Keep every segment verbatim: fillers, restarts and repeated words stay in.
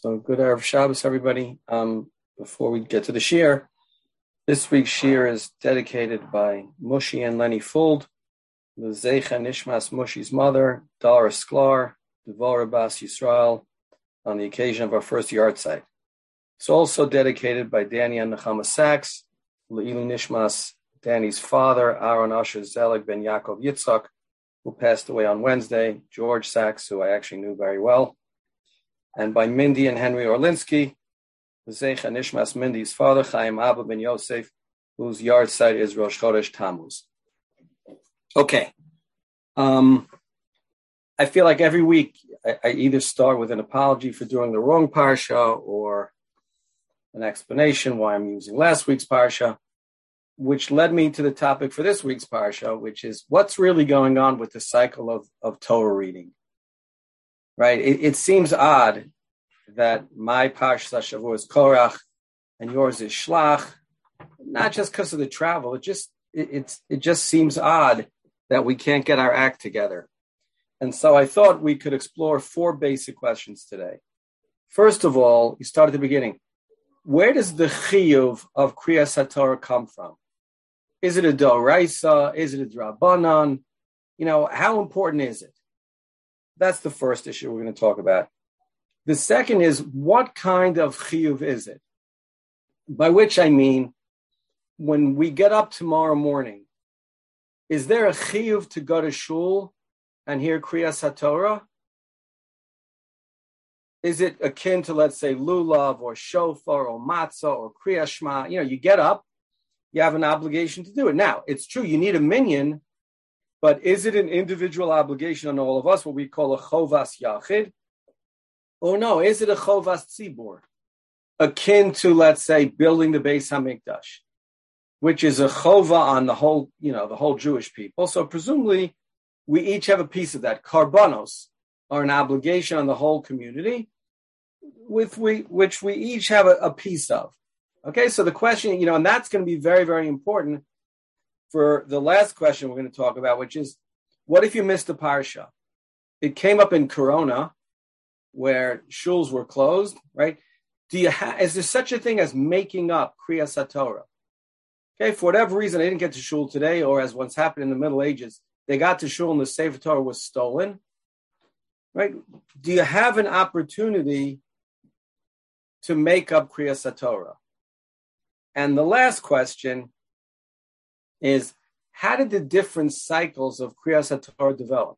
So good Erev Shabbos, everybody. Um, before we get to the shir, this week's shir is dedicated by Mushi and Lenny Fuld, the Zeicha Nishmas Mushi's mother, Dara Sklar, Devorah Bas Yisrael, on the occasion of our first yard site. It's also dedicated by Danny and Nechama Sachs, Le'ilu Nishmas, Danny's father, Aaron Asher Zelig ben Yaakov Yitzchak, who passed away on Wednesday, George Sachs, who I actually knew very well, and by Mindy and Henry Orlinsky, the Zeicha Nishmas Mindy's father, Chaim Abba ben Yosef, whose yard site is Rosh Chodesh Tammuz. Okay. Um, I feel like every week I, I either start with an apology for doing the wrong parsha or an explanation why I'm using last week's parsha, which led me to the topic for this week's parsha, which is what's really going on with the cycle of, of Torah reading. Right? It, it seems odd that my parsha Shavua is Korach and yours is Shlach, not just because of the travel. It just it, it's it just seems odd that we can't get our act together. And so I thought we could explore four basic questions today. First of all, you start at the beginning. Where does the chiyuv of Kriyas HaTorah come from? Is it a doraisa? Is it a drabanan? You know, how important is it? That's the first issue we're going to talk about. The second is, what kind of chiyuv is it? By which I mean, when we get up tomorrow morning, is there a chiyuv to go to shul and hear Kriyas HaTorah? Is it akin to, let's say, lulav or shofar or matzah or Kriyas Shema? You know, you get up, you have an obligation to do it. Now, it's true, you need a minyan, but is it an individual obligation on all of us, what we call a chovas yachid? Or no, is it a chovas tzibur, akin to, let's say, building the Beis Hamikdash, which is a chova on the whole, you know, the whole Jewish people. So presumably, we each have a piece of that. Karbanos are an obligation on the whole community, with we which we each have a, a piece of. Okay, so the question, you know, and that's going to be very, very important for the last question we're going to talk about, which is, what if you missed the parsha? It came up in Corona, where shuls were closed, right? Do you ha- is there such a thing as making up Kriyas HaTorah? Okay, for whatever reason, I didn't get to shul today, or as once happened in the Middle Ages, they got to shul and the Sefer Torah was stolen, right? Do you have an opportunity to make up Kriyas HaTorah? And the last question is, how did the different cycles of Kriyas HaTorah develop?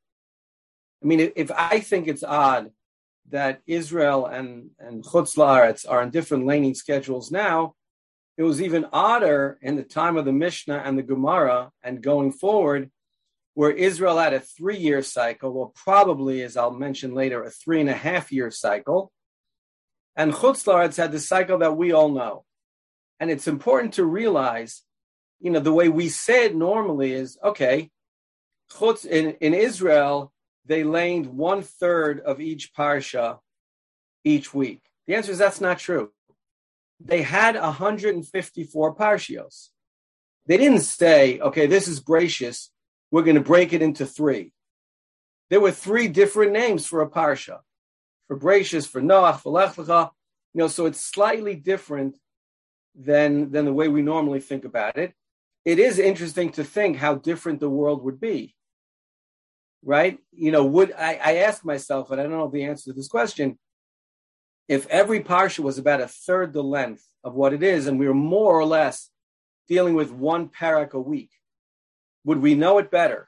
I mean, if I think it's odd that Israel and, and Chutz La'aretz are on different laning schedules now, it was even odder in the time of the Mishnah and the Gemara and going forward, where Israel had a three-year cycle, or probably, as I'll mention later, a three-and-a-half-year cycle, and Chutz La'aretz had the cycle that we all know. And it's important to realize, you know, the way we say it normally is, okay, Chutz, in, in Israel, they laned one-third of each parsha each week. The answer is that's not true. They had one hundred fifty-four parshios. They didn't say, okay, this is Bereshis, we're going to break it into three. There were three different names for a parsha. For Bereshis, for Noach, for Lech Lecha. You know, so it's slightly different than, than the way we normally think about it. It is interesting to think how different the world would be. Right? You know, would I, I ask myself, and I don't know the answer to this question, if every parsha was about a third the length of what it is, and we were more or less dealing with one parak a week, would we know it better?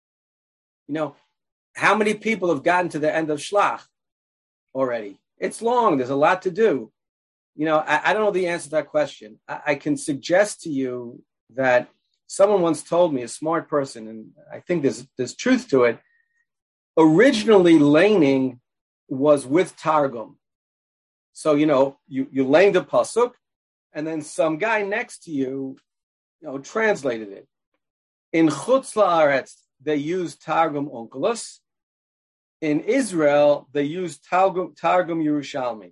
You know, how many people have gotten to the end of Shlach already? It's long. There's a lot to do. You know, I, I don't know the answer to that question. I, I can suggest to you that someone once told me, a smart person, and I think there's there's truth to it, originally laning was with Targum. So, you know, you, you laned a pasuk, and then some guy next to you, you know, translated it. In Chutz La'aretz, they used Targum Onkelos. In Israel, they used Targum, Targum Yerushalmi.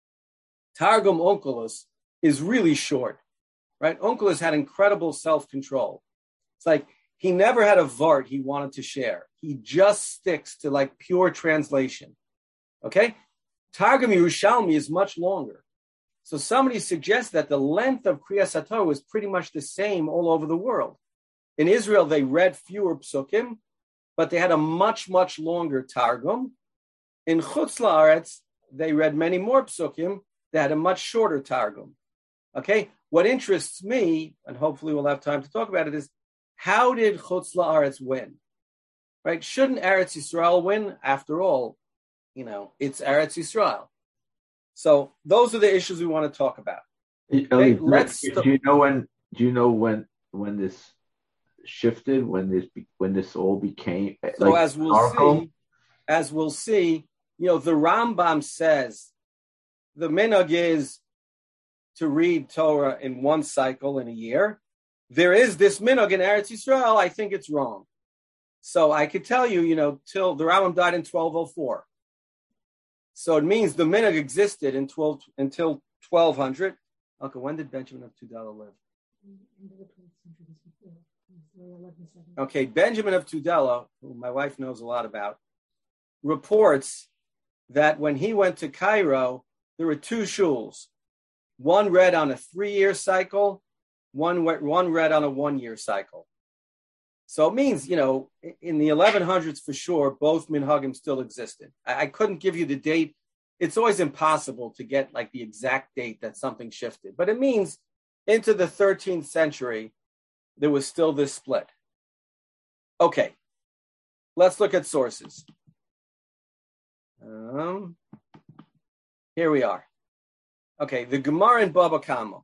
Targum Onkelos is really short, right? Onkelos had incredible self-control. It's like he never had a vart he wanted to share. He just sticks to like pure translation, okay? Targum Yerushalmi is much longer. So somebody suggests that the length of Kriyas HaTorah was pretty much the same all over the world. In Israel, they read fewer psukim, but they had a much, much longer Targum. In Chutz La'aretz, they read many more psukim. They had a much shorter Targum. Okay? What interests me, and hopefully we'll have time to talk about it, is how did Chutz La'aretz win? Right? Shouldn't Eretz Yisrael win? After all, you know, it's Eretz Yisrael. So those are the issues we want to talk about. Okay? Let's do you know when? Do you know when when this shifted? When this when this all became so? Like, as we'll powerful? see, as we'll see, you know, the Rambam says the minhag is to read Torah in one cycle in a year. There is this minhag in Eretz Yisrael. I think it's wrong. So I could tell you, you know, till the Rambam died in twelve oh four. So it means the minhag existed in twelve until twelve hundred. Okay, when did Benjamin of Tudela live? Okay, Benjamin of Tudela, who my wife knows a lot about, reports that when he went to Cairo, there were two shuls. One read on a three-year cycle, one, one read on a one-year cycle. So it means, you know, in the eleven hundreds for sure, both minhagim still existed. I, I couldn't give you the date. It's always impossible to get like the exact date that something shifted. But it means into the thirteenth century, there was still this split. Okay, let's look at sources. Um, here we are. Okay, the Gemara in Baba Kama.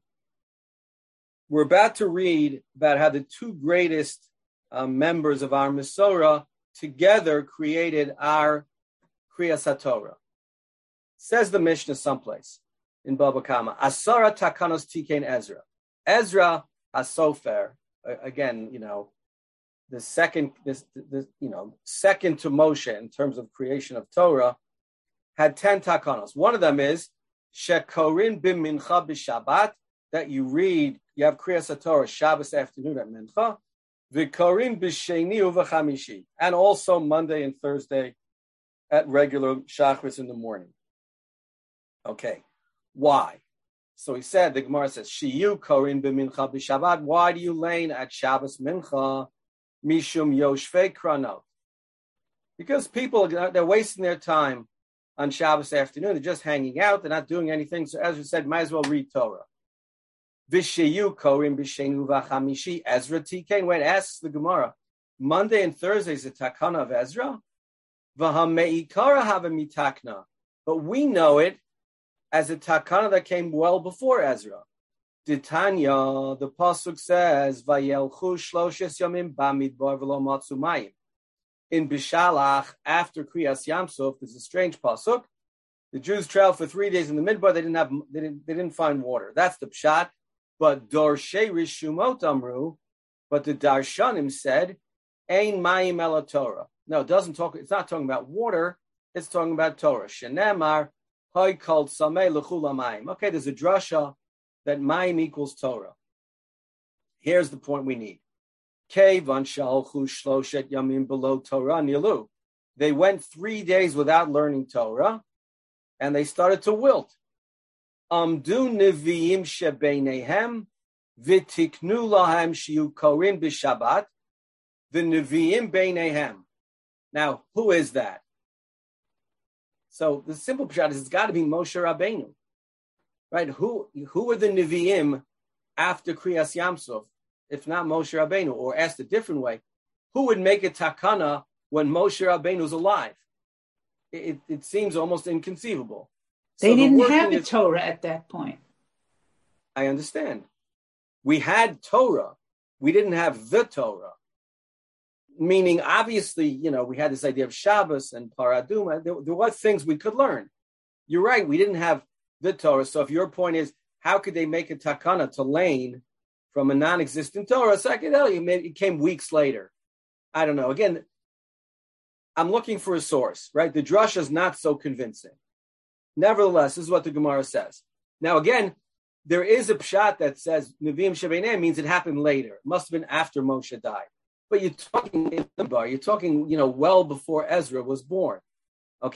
We're about to read about how the two greatest Uh, members of our Masorah together created our Kriyas HaTorah. Says the Mishnah someplace in Baba Kama, Asara Takanos Tikein Ezra. Ezra Hasofer, again, you know, the second, this, this, you know, second to Moshe in terms of creation of Torah, had ten takanos. One of them is Shekorin bim Mincha b'Shabbat, that you read, you have Kriyas HaTorah Shabbos afternoon at Mincha. V'korin b'sheni uv'chamishi, and also Monday and Thursday at regular shachris in the morning. Okay, why? So he said, the Gemara says, Shiyu korin b'mincha b'Shabbat. Why do you lane at Shabbos mincha? Mishum yoshvei kranot. Because people, they're wasting their time on Shabbos afternoon. They're just hanging out. They're not doing anything. So as we said, might as well read Torah. Vishayu korim b'shenu v'chamishi Ezra tikein. When asks the Gemara, Monday and Thursday is a takana of Ezra. V'hameikara have a mitakna, but we know it as a takana that came well before Ezra. Titania, the pasuk says, "Vayelchu shloshes yomim bamidbar v'lo matzu mayim." In Bishalach, after Kriyas Yamsuf, there's a strange pasuk. The Jews traveled for three days in the midbar. They didn't have, they didn't, they didn't find water. That's the pshat. But Dorshei Rishumot Amru, but the Darshanim said, Ein Mayim Ela Torah. No, it doesn't talk, it's not talking about water, it's talking about Torah. Shenemar, Hoy called Sameh L'chula Mayim. Okay, there's a drasha that Mayim equals Torah. Here's the point we need. Kevan Shalchu Shloshet Yamim below Torah Nilu. They went three days without learning Torah, and they started to wilt. Amdu neviim shebeinehem v'tiknu lahem shiu korin b'Shabbat the neviim beinehem. Now, who is that? So the simple pshat is it's got to be Moshe Rabbeinu, right? Who who are the neviim after Kriyas Yamsuf, if not Moshe Rabbeinu? Or asked a different way, who would make a takana when Moshe Rabbeinu is alive? It, it seems almost inconceivable. They so didn't the have a is, Torah at that point. I understand. We had Torah. We didn't have the Torah. Meaning, obviously, you know, we had this idea of Shabbos and Paraduma. There, there were things we could learn. You're right. We didn't have the Torah. So if your point is, how could they make a takana to lane from a non-existent Torah? So I can tell you, maybe it came weeks later. I don't know. Again, I'm looking for a source, right? The drasha is not so convincing. Nevertheless, this is what the Gemara says. Now, again, there is a pshat that says Nevi'im Shebeinei means it happened later. It must have been after Moshe died. But you're talking in the bar, you're talking, you know, well before Ezra was born. Okay?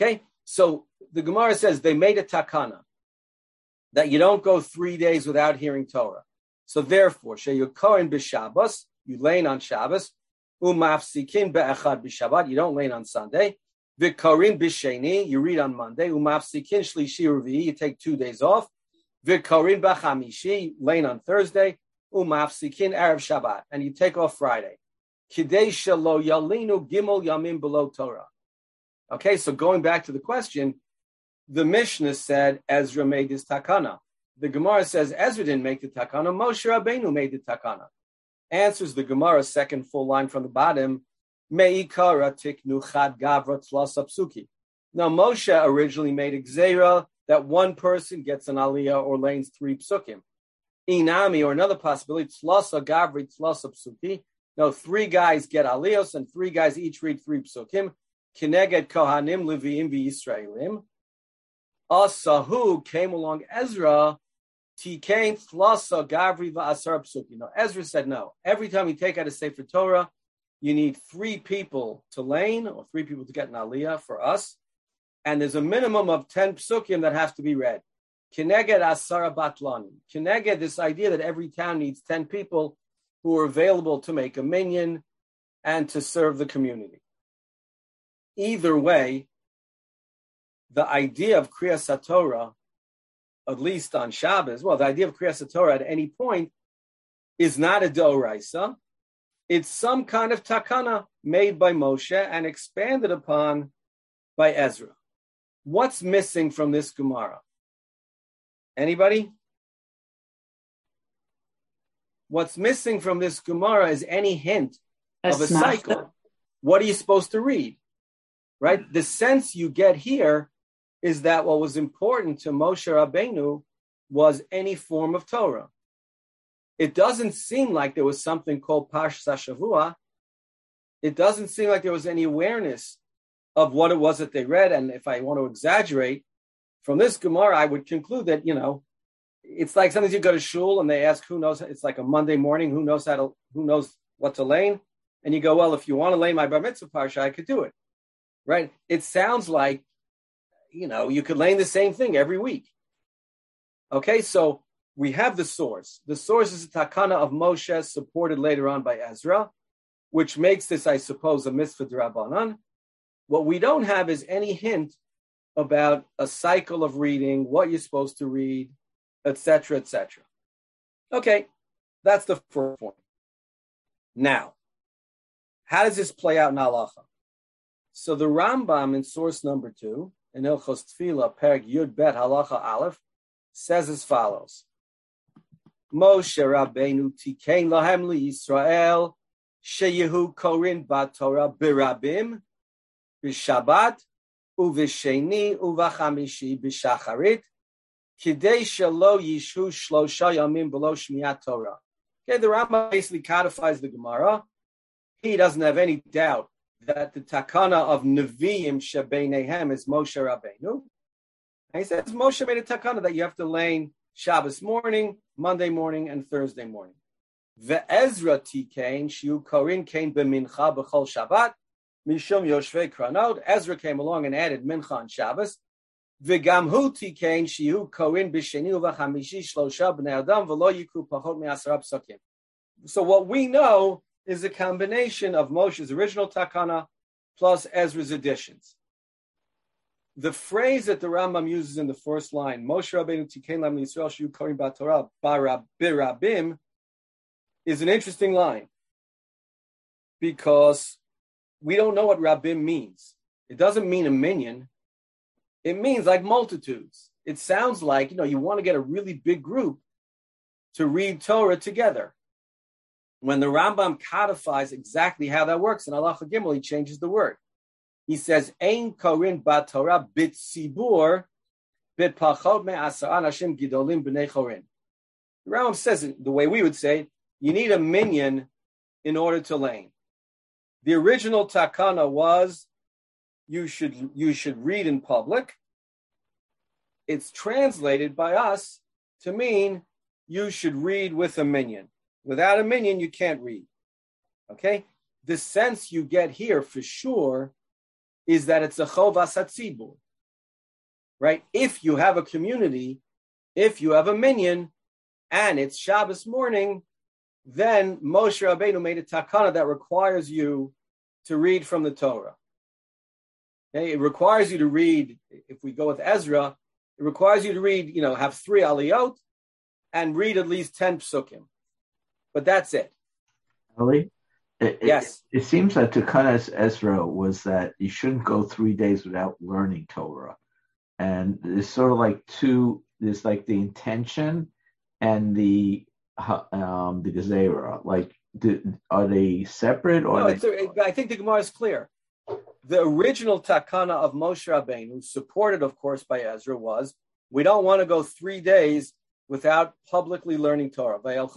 So the Gemara says they made a takana that you don't go three days without hearing Torah. So therefore, she'yukorin b'Shabbos, you lane on Shabbos, umafsikin be'echad b'Shabbat, you don't lane on Sunday, v'korin b'Sheni, you read on Monday, umafsikin shlishi u'revi'i, you take two days off, v'korin b'chamishi, lane on Thursday, umafsikin erev Shabbat, and you take off Friday. Kidei shelo yalinu gimel yamim below Torah. Okay, so going back to the question, the Mishnah said Ezra made this takana. The Gemara says Ezra didn't make the takana. Moshe Rabbeinu made the takana. Answers the Gemara, second full line from the bottom. Meikara tiknu chad gavra tlasa psuki. Now Moshe originally made a gzeira that one person gets an aliyah or lanes three psukim. Inami, or another possibility, tlasa gavri tlasa psuki. No, three guys get aliyos and three guys each read three psukim. Kineged kohanim leviim v'Yisraelim. Asahu came along Ezra, tikain thlasa gavri va'asar psuki. No, Ezra said no. Every time you take out a Sefer Torah, you need three people to lane or three people to get an aliyah for us, and there's a minimum of ten psukim that have to be read. Kineged asara batlanim. Kineged, this idea that every town needs ten people who are available to make a minyan and to serve the community. Either way, the idea of Kriyas HaTorah, at least on Shabbos, well, the idea of Kriyas HaTorah at any point is not a D'oraisa. It's some kind of takana made by Moshe and expanded upon by Ezra. What's missing from this Gemara? Anybody? What's missing from this Gemara is any hint of a cycle. What are you supposed to read? Right? The sense you get here is that what was important to Moshe Rabbeinu was any form of Torah. It doesn't seem like there was something called Parshas Shavua. It doesn't seem like there was any awareness of what it was that they read. And if I want to exaggerate, from this Gemara, I would conclude that, you know, it's like sometimes you go to shul and they ask who knows, it's like a Monday morning, who knows how to, who knows what to lane? And you go, well, if you want to lane my Bar Mitzvah Parsha, I could do it. Right? It sounds like, you know, you could lane the same thing every week. Okay, so we have the source. The source is a takana of Moshe, supported later on by Ezra, which makes this, I suppose, a mitzvah d'Rabbanan. What we don't have is any hint about a cycle of reading, what you're supposed to read, et cetera, et cetera. Okay, that's the first point. Now, how does this play out in halacha? So the Rambam in source number two, in Hilchos Tefillah, Perek Yud Bet Halacha Aleph, says as follows: Moshe Rabbeinu tikein lahem liYisrael sheyehu korin b'Torah birabim b'Shabbat u'v'Sheni u'v'Chamishi b'Shacharit kidei shelo yishu shlosha yamim below shmiat Torah. Okay, the Rambam basically codifies the Gemara. He doesn't have any doubt that the takana of Nevi'im Shebeinehem is Moshe Rabbeinu. And he says Moshe made a takana that you have to lane Shabbos morning, Monday morning, and Thursday morning. Ve'ezra tikein shiu korin kein b'mincha b'chol Shabbat mishum yoshvei kranot. Ezra came along and added mincha on Shabbos. Ve'gam hu tikein shiu korin b'sheni u'v'chamishi shlosha b'nei adam v'lo yikru pachot me'asara psukim. So what we know is a combination of Moshe's original takana plus Ezra's additions. The phrase that the Rambam uses in the first line, Moshe Rabbeinu tikein lam Yisrael shu korin b'Torah birabim, is an interesting line because we don't know what rabim means. It doesn't mean a minyan. It means like multitudes. It sounds like, you know, you want to get a really big group to read Torah together. When the Rambam codifies exactly how that works in Halacha Gimel, he changes the word. He says, Ein korin b'Torah bit sibur bit pachot me'asar anashim gidolim b'nei chorin. The Rambam says it the way we would say, you need a minyan in order to lane. The original takana was you should you should read in public. It's translated by us to mean you should read with a minyan. Without a minyan, you can't read. Okay? The sense you get here for sure is that it's a chovas hatzibur. right? If you have a community, if you have a minyan, and it's Shabbos morning, then Moshe Rabbeinu made a takana that requires you to read from the Torah. Okay? It requires you to read, if we go with Ezra, it requires you to read, you know, have three aliyot and read at least ten psukim. But that's it. Really? It, yes. It, it seems that Takanas Ezra was that you shouldn't go three days without learning Torah. And there's sort of like two, there's like the intention and the um, the Gezerah. Like, do, are they separate? Or no, they... it's a, I think the Gemara is clear. The original takana of Moshe Rabbeinu, supported, of course, by Ezra, was we don't want to go three days without publicly learning Torah.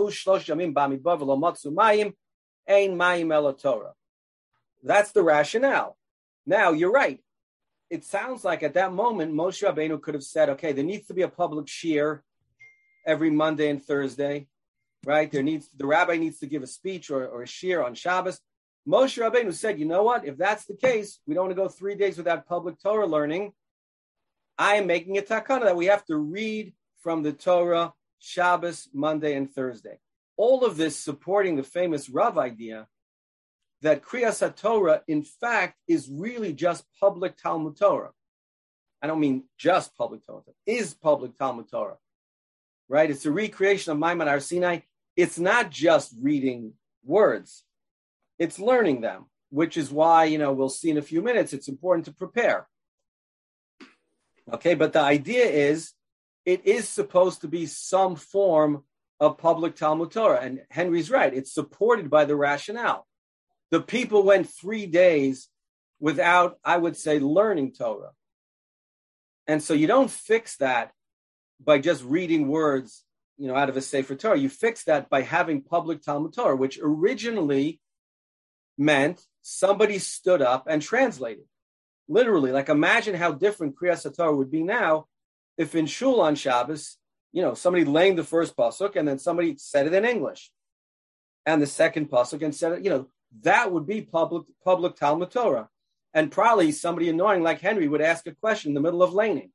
That's the rationale. Now, you're right. It sounds like at that moment, Moshe Rabbeinu could have said, okay, there needs to be a public shiur every Monday and Thursday, right? There needs the rabbi needs to give a speech or, or a shiur on Shabbos. Moshe Rabbeinu said, you know what? If that's the case, we don't want to go three days without public Torah learning. I am making a takana that we have to read from the Torah Shabbos, Monday, and Thursday. All of this supporting the famous Rav idea that Kriyas HaTorah, in fact, is really just public Talmud Torah. I don't mean just public Torah, is public Talmud Torah, right? It's a recreation of Maimon Har Sinai. It's not just reading words. It's learning them, which is why, you know, we'll see in a few minutes, it's important to prepare. Okay, but the idea is, it is supposed to be some form of public Talmud Torah. And Henry's right, it's supported by the rationale. The people went three days without, I would say, learning Torah. And so you don't fix that by just reading words, you know, out of a Sefer Torah. You fix that by having public Talmud Torah, which originally meant somebody stood up and translated. Literally, like imagine how different Kriyas HaTorah would be now if in Shul on Shabbos, you know, somebody laying the first pasuk and then somebody said it in English. And the second pasuk and said it, you know, that would be public public Talmud Torah. And probably somebody annoying like Henry would ask a question in the middle of laning.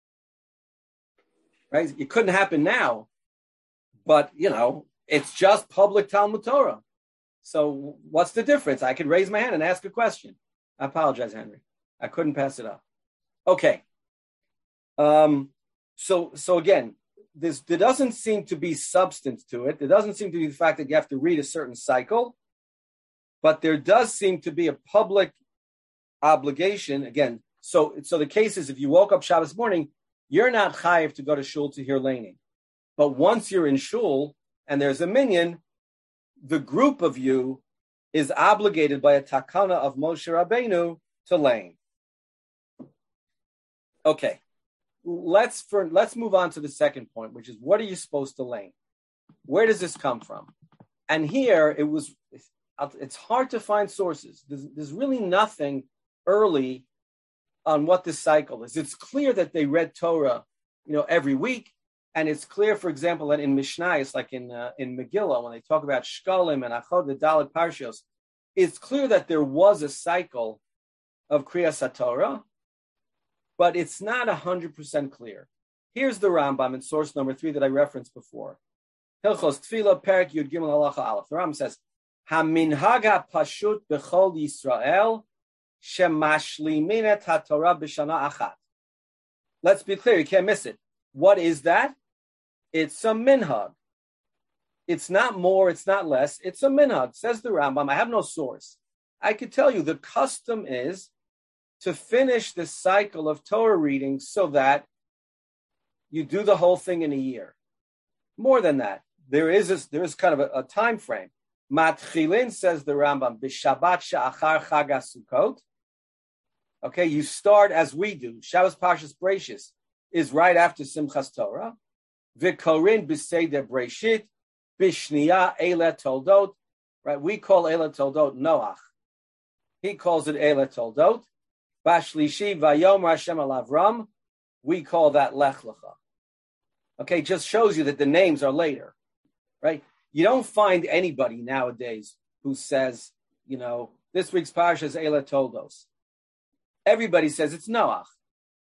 Right? It couldn't happen now, but, you know, it's just public Talmud Torah. So what's the difference? I could raise my hand and ask a question. I apologize, Henry. I couldn't pass it up. Okay. Um, so, so again, this, there doesn't seem to be substance to it. There doesn't seem to be the fact that you have to read a certain cycle, but there does seem to be a public obligation. Again, so, so the case is if you woke up Shabbos morning, you're not chayiv to go to shul to hear laning. But once you're in shul and there's a minyan, the group of you is obligated by a takana of Moshe Rabbeinu to lane. Okay, let's for, let's move on to the second point, which is what are you supposed to lane? Where does this come from? And here it was. It's hard to find sources. There's, there's really nothing early on what this cycle is. It's clear that they read Torah, you know, every week. And it's clear, for example, that in Mishnah, it's like in uh, in Megillah, when they talk about Shkalim and Achod, the Dalet Parshios, it's clear that there was a cycle of Kriyas HaTorah, but it's not one hundred percent clear. Here's the Rambam in source number three that I referenced before. Hilchos Tefillah, Perek Yud Gimel Halacha Aleph. The Rambam says, HaMinhag HaPashut B'chol Yisrael Shemashlimin et HaTorah B'shana Achat. Let's be clear, you can't miss it. What is that? It's a minhag. It's not more, it's not less. It's a minhag. Says the Rambam. I have no source. I could tell you the custom is to finish the cycle of Torah reading so that you do the whole thing in a year. More than that, there is a, there is kind of a, a time frame. Matchilin, says the Rambam, b'Shabbat she'achar Chag HaSukkot. Okay, you start as we do. Shabbos Parshas Bereishis is right after Simchas Torah. V'korin b'Seder Bereishit, b'Shniya Eila Toldot. Right, we call Eila Toldot Noach. He calls it Eila Toldot. Bashlishi Vayom Hashem al Avram. We call that Lech Lecha. Okay, just shows you that the names are later, right? You don't find anybody nowadays who says, you know, this week's parsha is Eila Toldos. Everybody says it's Noach.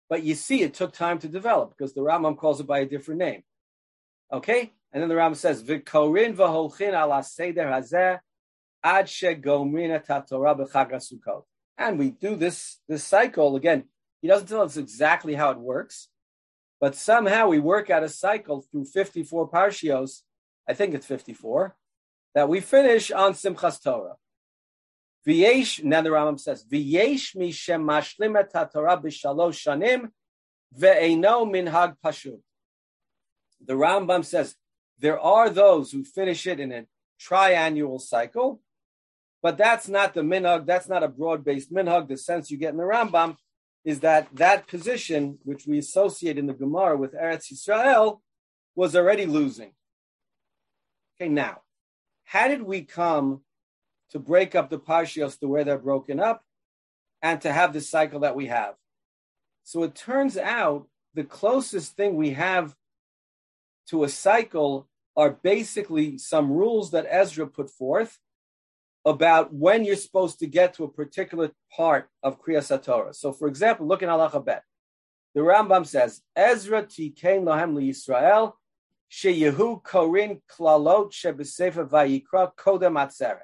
But you see, it took time to develop because the Rambam calls it by a different name. Okay? And then the Rambam says, V'korin v'holchin ala seder hazeh ad shegomrin et haTorah b'chag haSukkot. And we do this, this cycle. Again, he doesn't tell us exactly how it works, but somehow we work out a cycle through fifty-four parshios, I think it's fifty-four, that we finish on Simchas Torah. V'yesh, and then the Rambam says, V'yesh mishem mashlim et haTorah b'shalosh shanim ve'eino minhag pashut. The Rambam says, there are those who finish it in a triannual cycle, but that's not the minhag, that's not a broad-based minhag. The sense you get in the Rambam is that that position, which we associate in the Gemara with Eretz Yisrael, was already losing. Okay, now, how did we come to break up the parshios to where they're broken up and to have the cycle that we have? So it turns out the closest thing we have to a cycle are basically some rules that Ezra put forth about when you're supposed to get to a particular part of Kriyas HaTorah. So, for example, look in Halacha Bet. The Rambam says, Ezra tikein lohem liyisrael sheyehu korin klalot shebesefer vayikra kodem atzeret.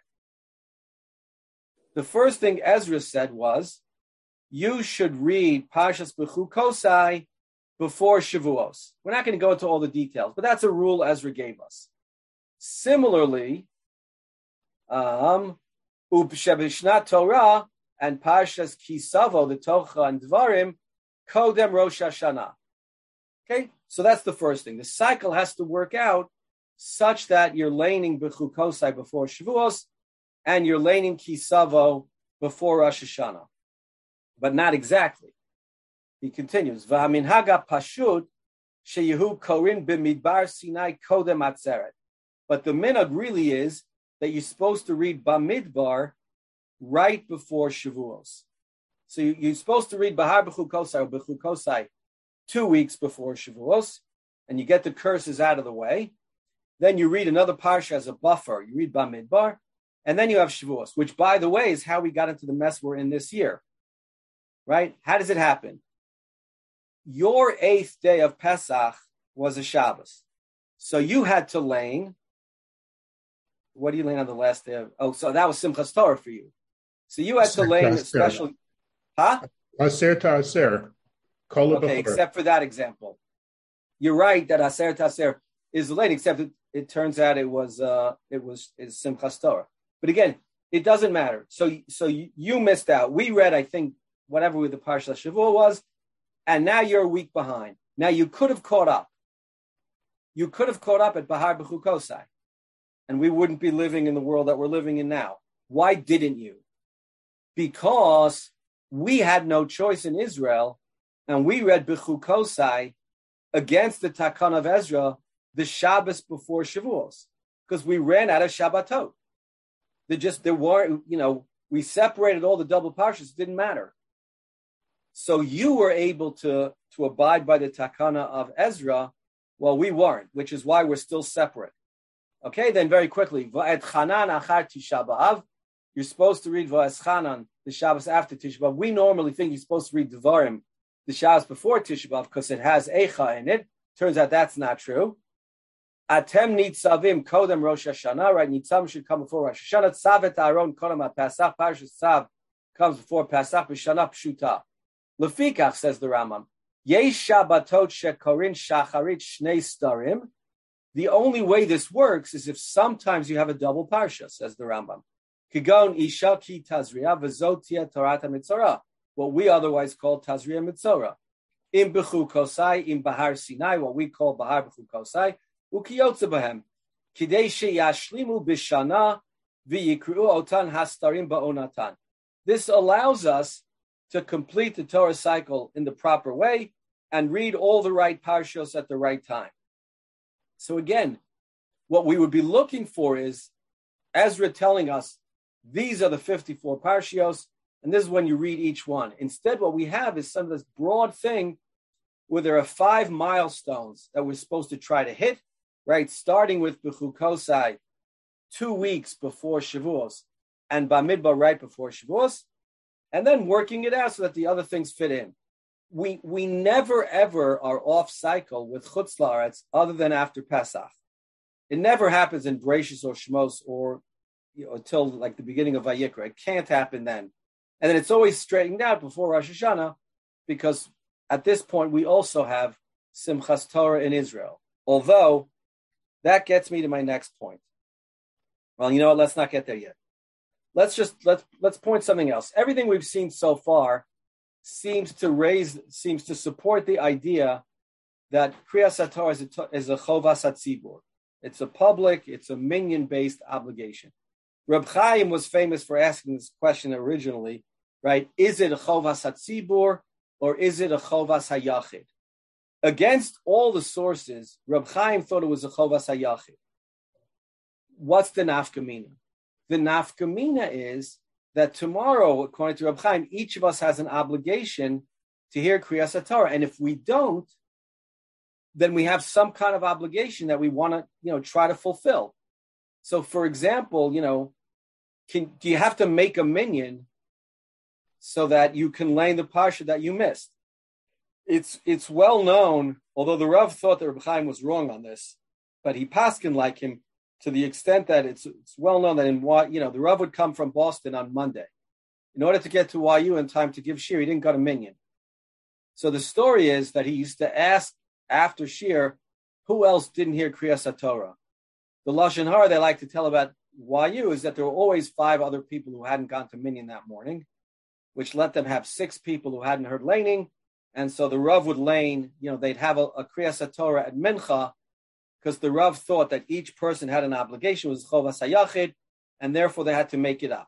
The first thing Ezra said was, you should read Parshas Bechukosai before Shavuos. We're not going to go into all the details, but that's a rule Ezra gave us. Similarly, um, Ubshebishnat Torah and Parshas Kisavo, the Tocha and Dvarim, Kodem Rosh Hashanah. Okay, so that's the first thing. The cycle has to work out such that you're laning Bechukosai before Shavuos and you're laning Kisavo before Rosh Hashanah, but not exactly. He continues, V'haminhaga pashut sheyehu korin b'midbar Sinai kodem atzeret. But the minhag really is that you're supposed to read Bamidbar right before Shavuos. So you, you're supposed to read Bahar B'chukosai or B'chukosai two weeks before Shavuos, and you get the curses out of the way. Then you read another parsha as a buffer. You read Bamidbar, and then you have Shavuos, which, by the way, is how we got into the mess we're in this year. Right? How does it happen? Your eighth day of Pesach was a Shabbos. So you had to lane. What do you lane on the last day of? Oh, so that was Simchas Torah for you. So you had to lane a special. Huh? Aser ta'aser. Okay, except for that example. You're right that Aser ta'aser is lane, except it, it turns out it was uh, it was is Simchas Torah. But again, it doesn't matter. So so you, you missed out. We read, I think, whatever the Parsha Shavuot was, and now you're a week behind. Now you could have caught up. You could have caught up at Bahar B'chukosai, and we wouldn't be living in the world that we're living in now. Why didn't you? Because we had no choice in Israel, and we read B'chukosai against the Takana of Ezra the Shabbos before Shavuos, because we ran out of Shabbatot. They just, there weren't, you know, we separated all the double parshas, it didn't matter. So you were able to, to abide by the Takana of Ezra, while we weren't, which is why we're still separate. Okay, then very quickly, Va'et Chanan achar Tisha B'Av. You're supposed to read Va'es Chanan, the Shabbos after Tisha B'Av. We normally think you're supposed to read Devarim, the Shabbos before Tisha B'Av, because it has Eicha in it. Turns out that's not true. Atem Nitzavim Kodem Rosh Hashanah, right? Nitzavim should come before Rosh Hashanah. Tzavet Aaron Kodem HaPasach, Parshas Tzav comes before Pasach, B'Shana Pshuta. Lefikach, says the Rambam, Yesh Shabbatot Shekorin Shacharit Shnei Starim. The only way this works is if sometimes you have a double parsha, says the Rambam. Kigon Isha Ki Tazria V'Zotia Torah Mitzorah, what we otherwise call Tazria Mitzorah. In Bechukosai, in Bahar Sinai, what we call Bahar Bechukosai, Ukiyotze Bahem. Kidei Sheyashlimu B'Shana V'Yikru Otan Hastarim Ba'onatan. This allows us to complete the Torah cycle in the proper way and read all the right parshos at the right time. So again, what we would be looking for is Ezra telling us these are the fifty-four parshios, and this is when you read each one. Instead, what we have is some of this broad thing where there are five milestones that we're supposed to try to hit, right? Starting with Bechukosai, two weeks before Shavuos, and Bamidbar right before Shavuos, and then working it out so that the other things fit in. we we never ever are off cycle with Chutz La'aretz other than after Pesach. It never happens in Bereshis or Shmos or you know, until like the beginning of Vayikra. It can't happen then. And then it's always straightened out before Rosh Hashanah because at this point we also have Simchas Torah in Israel. Although that gets me to my next point. Well, you know what? Let's not get there yet. Let's just let's let's point something else. Everything we've seen so far seems to raise, seems to support the idea that Kriyas HaTorah is a, is a Chovas HaTzibur. It's a public, it's a minyan-based obligation. Reb Chaim was famous for asking this question originally, right? Is it a Chovas HaTzibur or is it a Chovas HaYachid? Against all the sources, Reb Chaim thought it was a Chovas HaYachid. What's the nafkamina? The nafkamina is that tomorrow, according to Reb Chaim, each of us has an obligation to hear Kriyas HaTorah. And if we don't, then we have some kind of obligation that we want to, you know, try to fulfill. So, for example, you know, can, do you have to make a minyan so that you can lay in the parsha that you missed? It's it's well known, although the Rav thought that Reb Chaim was wrong on this, but he paskin like him to the extent that it's it's well known that in you know the Rav would come from Boston on Monday. In order to get to Y U in time to give shir, he didn't go to minyan. So the story is that he used to ask after shir, who else didn't hear Kriyas HaTorah? The Lashon Hara they like to tell about Y U is that there were always five other people who hadn't gone to minyan that morning, which let them have six people who hadn't heard laning. And so the Rav would lane, you know, they'd have a, a Kriyas HaTorah at Mincha, because the Rav thought that each person had an obligation, was Chovas HaYachid, and therefore they had to make it up.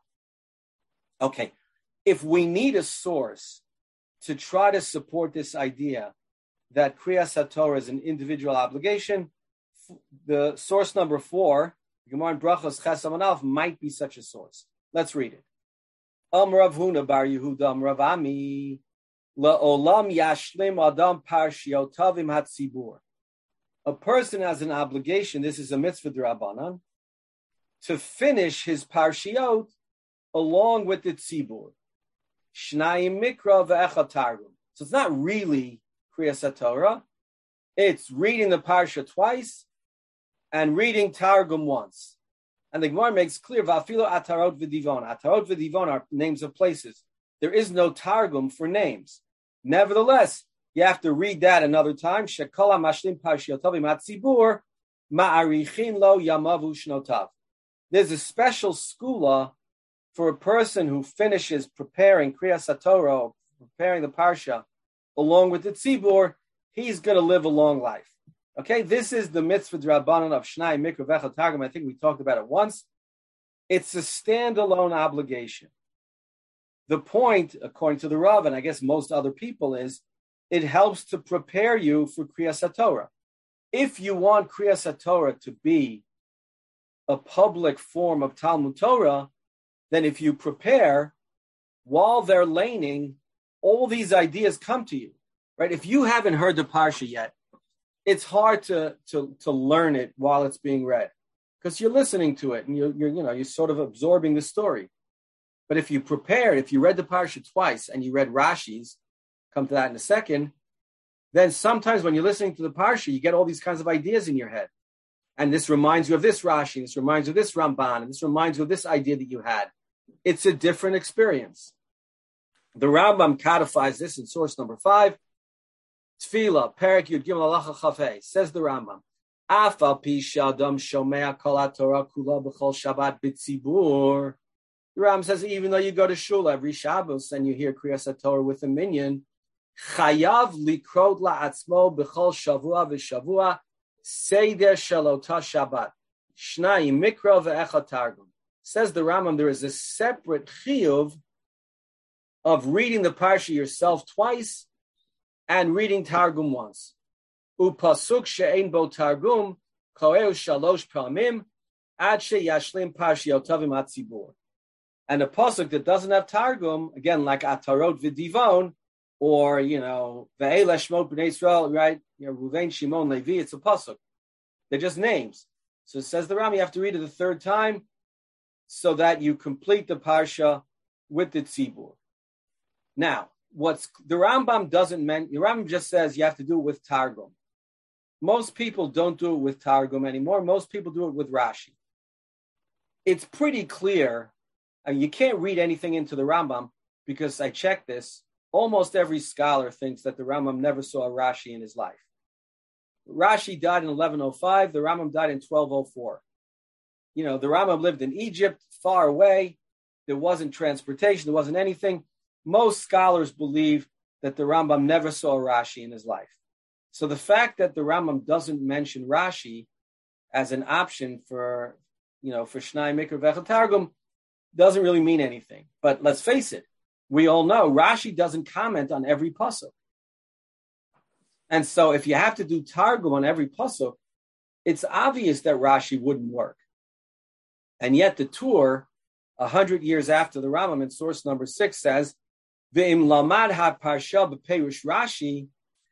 Okay, if we need a source to try to support this idea that Kriyas HaTorah is an individual obligation, the source number four, Gemara in Brachos Ches Amud Aleph, might be such a source. Let's read it. Am Rav Huna bar Yehuda Am Rav Ami La'olam Yashlim Adam Parshiyotavim Hatzibur. A person has an obligation, this is a mitzvah d'Rabbanan, to finish his parshiot along with the tzibur. Shnayim mikra ve'echad targum. So it's not really Kriyas HaTorah. It's reading the parsha twice and reading targum once. And the Gemara makes clear, va'afilo atarot v'divon. Atarot v'divon are names of places. There is no targum for names. Nevertheless, you have to read that another time. Shekola mashlim parshiyotav matzibur ma'arichin lo yamavu shnotav. There's a special skula for a person who finishes preparing Kriyas HaTorah, preparing the parsha, along with the tzibur. He's going to live a long life. Okay, this is the mitzvah d'Rabbanan of Shnai Mikra V'echad Targum. I think we talked about it once. It's a standalone obligation. The point, according to the Rav, and I guess most other people, is it helps to prepare you for Kriyas HaTorah. If you want Kriyas HaTorah to be a public form of Talmud Torah, then if you prepare, while they're laning, all these ideas come to you, right? If you haven't heard the Parsha yet, it's hard to, to, to learn it while it's being read because you're listening to it and you're, you're, you know, you're sort of absorbing the story. But if you prepare, if you read the Parsha twice and you read Rashi's, come to that in a second, then sometimes when you're listening to the Parsha, you get all these kinds of ideas in your head. And this reminds you of this Rashi, this reminds you of this Ramban, and this reminds you of this idea that you had. It's a different experience. The Rambam codifies this in source number five. Tefillah, Perek Yud Gimel Halacha Chafei, says the Rambam, Afal pi shadam shomea kol haTorah kula b'chol Shabbat b'tzibur. The Rambam says even though you go to shul every Shabbos and you hear Kriyas HaTorah with a minyan, chayav likrot la'atzmo b'chol shavua v'shavua seder shalota Shabbat shnai mikra ve'echad targum. Says the Rambam there is a separate chiyuv of reading the parsha yourself twice and reading targum once. Upasuk she'ein bo targum koeu shalosh pamim ad sheyashlim parshiyotavim hatzibur. And a pasuk that doesn't have targum, again like atarot v'divon, or you know ve'ela shmot b'nei Yisrael, right? You know Ruvain, Shimon, Levi. It's a pasuk. They're just names. So it says the Rambam, you have to read it the third time so that you complete the parsha with the tzibur. Now, what's the Rambam doesn't mention, the Rambam just says you have to do it with Targum. Most people don't do it with Targum anymore. Most people do it with Rashi. It's pretty clear. I mean, you can't read anything into the Rambam because I checked this. Almost every scholar thinks that the Rambam never saw Rashi in his life. Rashi died in eleven oh five. The Rambam died in twelve oh four. You know, the Rambam lived in Egypt, far away. There wasn't transportation. There wasn't anything. Most scholars believe that the Rambam never saw Rashi in his life. So the fact that the Rambam doesn't mention Rashi as an option for, you know, for Shnai Mikra Vechel Targum doesn't really mean anything. But let's face it, we all know Rashi doesn't comment on every pasuk. And so if you have to do Targum on every pasuk, it's obvious that Rashi wouldn't work. And yet the Tur, a hundred years after the Rambam in source number six says, V'im lamad ha-parsha b'perush Rashi,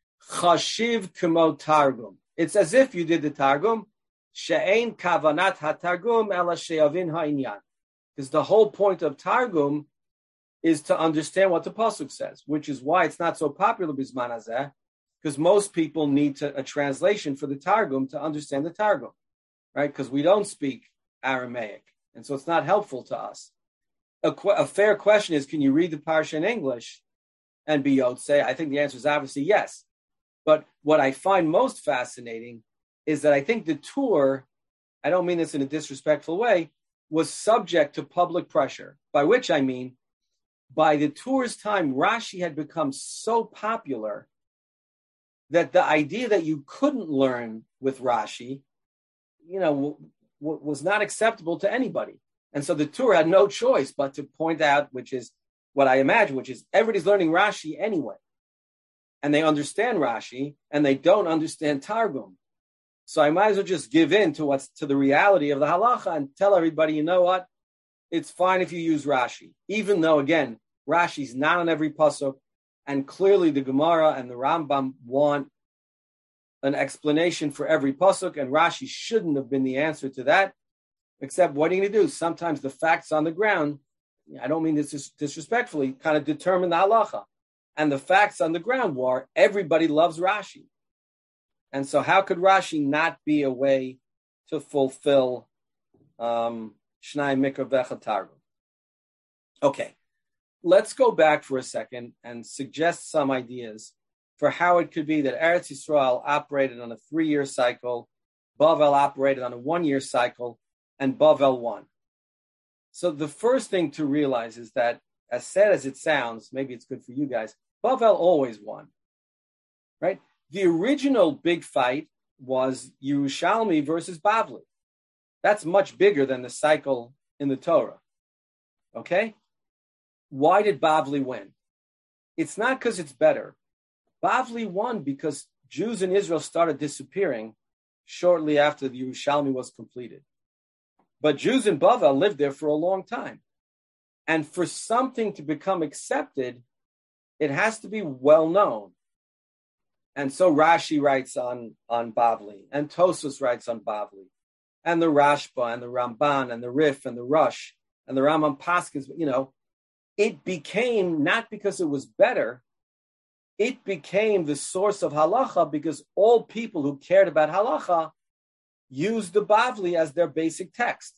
chashiv k'mo Targum. It's as if you did the Targum, she'ein kavanat ha-Targum ela she'avin ha'inyan. Because the whole point of Targum is to understand what the pasuk says, which is why it's not so popular b'zman hazeh, because most people need to, a translation for the Targum to understand the Targum, right? Because we don't speak Aramaic, and so it's not helpful to us. A, qu- a fair question is, can you read the parsha in English and be Yotzei? I think the answer is obviously yes. But what I find most fascinating is that I think the Tur, I don't mean this in a disrespectful way, was subject to public pressure, by which I mean, by the Tur's time, Rashi had become so popular that the idea that you couldn't learn with Rashi, you know, w- w- was not acceptable to anybody. And so the Tur had no choice but to point out, which is what I imagine, which is everybody's learning Rashi anyway. And they understand Rashi, and they don't understand Targum. So I might as well just give in to what's to the reality of the halacha and tell everybody, you know what? It's fine if you use Rashi, even though, again, Rashi's not on every pasuk. And clearly the Gemara and the Rambam want an explanation for every pasuk, and Rashi shouldn't have been the answer to that. Except what are you going to do? Sometimes the facts on the ground, I don't mean this dis- disrespectfully, kind of determine the halacha. And the facts on the ground were everybody loves Rashi. And so how could Rashi not be a way to fulfill um, Shnai Mikra Vechel Targum? Okay. Let's go back for a second and suggest some ideas for how it could be that Eretz Yisrael operated on a three-year cycle, Bavel operated on a one-year cycle, and Bavel won. So the first thing to realize is that, as sad as it sounds, maybe it's good for you guys, Bavel always won, right? The original big fight was Yerushalmi versus Bavli. That's much bigger than the cycle in the Torah, okay? Why did Bavli win? It's not because it's better. Bavli won because Jews in Israel started disappearing shortly after the Yerushalmi was completed. But Jews in Bavel lived there for a long time. And for something to become accepted, it has to be well known. And so Rashi writes on, on Bavli, and Tosfos writes on Bavli, and the Rashba, and the Ramban, and the Rif, and the Rush, and the Rambam Paskins, you know, it became, not because it was better, it became the source of halacha because all people who cared about halacha used the Bavli as their basic text.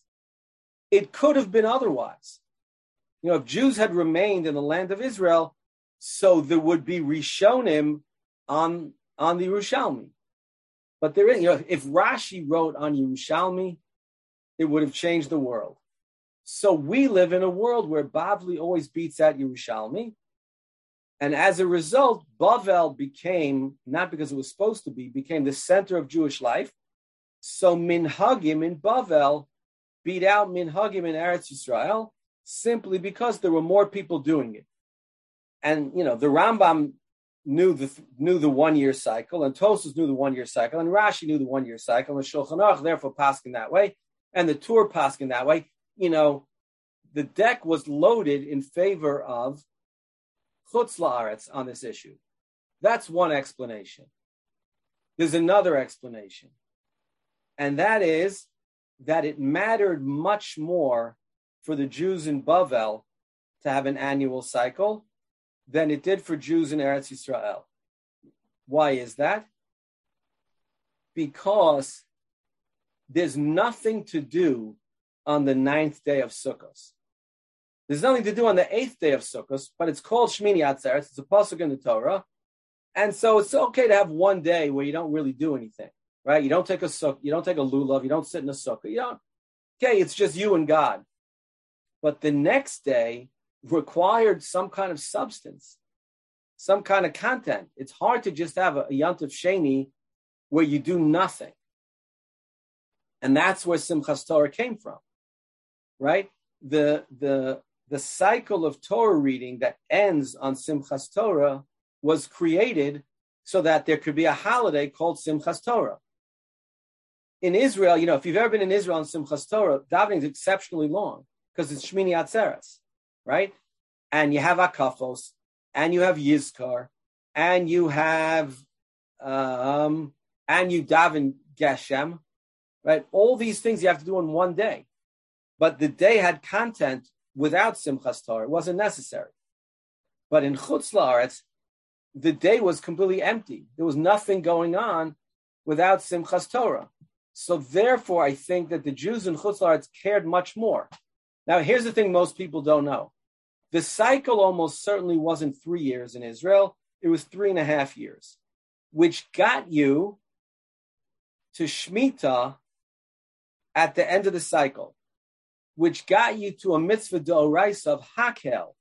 It could have been otherwise. You know, if Jews had remained in the land of Israel, so there would be Rishonim on, on the Yerushalmi. But there is, you know, if Rashi wrote on Yerushalmi, it would have changed the world. So we live in a world where Bavli always beats out Yerushalmi. And as a result, Bavel became, not because it was supposed to be, became the center of Jewish life. So Minhagim in Bavel beat out Minhagim in Eretz Yisrael simply because there were more people doing it. And, you know, the Rambam knew the knew the one-year cycle, and Tosfos knew the one-year cycle, and Rashi knew the one-year cycle, and Shulchan Aruch therefore paskin that way, and the Tur paskin that way. You know, the deck was loaded in favor of Chutz La'aretz on this issue. That's one explanation. There's another explanation, and that is that it mattered much more for the Jews in Bavel to have an annual cycle than it did for Jews in Eretz Yisrael. Why is that? Because there's nothing to do on the ninth day of Sukkot. There's nothing to do on the eighth day of Sukkot, but it's called Shmini Atzeres. It's a pasuk in the Torah. And so it's okay to have one day where you don't really do anything, right? You don't take a sukkah, you don't take a lulav, you don't sit in a sukkah, you don't, okay, it's just you and God. But the next day required some kind of substance, some kind of content. It's hard to just have a, a Yontif Sheni where you do nothing. And that's where Simchas Torah came from, right? The, the, the cycle of Torah reading that ends on Simchas Torah was created so that there could be a holiday called Simchas Torah. In Israel, you know, if you've ever been in Israel on Simchas Torah, davening is exceptionally long because it's Shmini Atzeres, right? And you have Akafos, and you have Yizkar, and you have, um, and you daven Geshem, right? All these things you have to do in one day. But the day had content without Simchas Torah. It wasn't necessary. But in Chutz La'aretz, the day was completely empty. There was nothing going on without Simchas Torah. So therefore, I think that the Jews in Chutz La'aretz cared much more. Now, here's the thing most people don't know. The cycle almost certainly wasn't three years in Israel. It was three and a half years, which got you to Shemitah at the end of the cycle, which got you to a mitzvah d'oraisa of Hakel.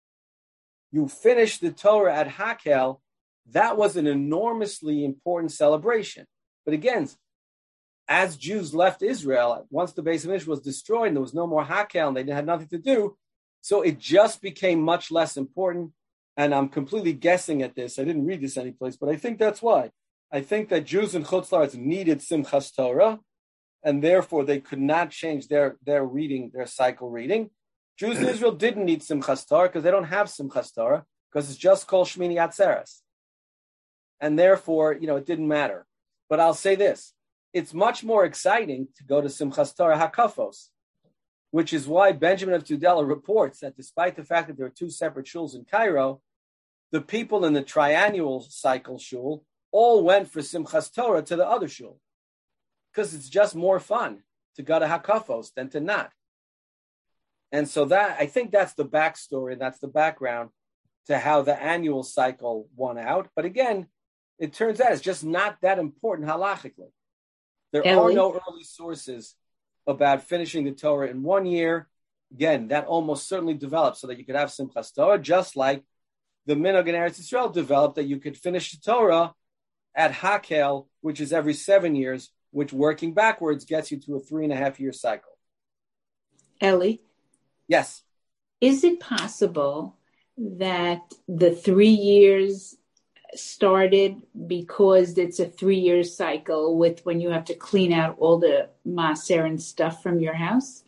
You finished the Torah at Hakel. That was an enormously important celebration. But again, as Jews left Israel, once the Beis Hamikdash was destroyed and there was no more Hakel and they had nothing to do, so it just became much less important. And I'm completely guessing at this. I didn't read this anyplace, but I think that's why. I think that Jews in Chutz La'aretz needed Simchas Torah, and therefore they could not change their, their reading, their cycle reading. Jews in Israel didn't need Simchas Torah because they don't have Simchas Torah because it's just called Shmini Atzeres. And therefore, you know, it didn't matter. But I'll say this. It's much more exciting to go to Simchas Torah HaKafos, which is why Benjamin of Tudela reports that despite the fact that there are two separate shuls in Cairo, the people in the triannual cycle shul all went for Simchas Torah to the other shul because it's just more fun to go to HaKafos than to not. And so that I think that's the backstory, that's the background to how the annual cycle won out. But again, it turns out it's just not that important halachically. There Ellie? are no early sources about finishing the Torah in one year. Again, that almost certainly developed so that you could have Simchas Torah, just like the Minhag in Eretz Yisrael developed that you could finish the Torah at Hakel, which is every seven years, which working backwards gets you to a three and a half year cycle. Ellie? Yes. Is it possible that the three years started because it's a three-year cycle with when you have to clean out all the maaser and stuff from your house?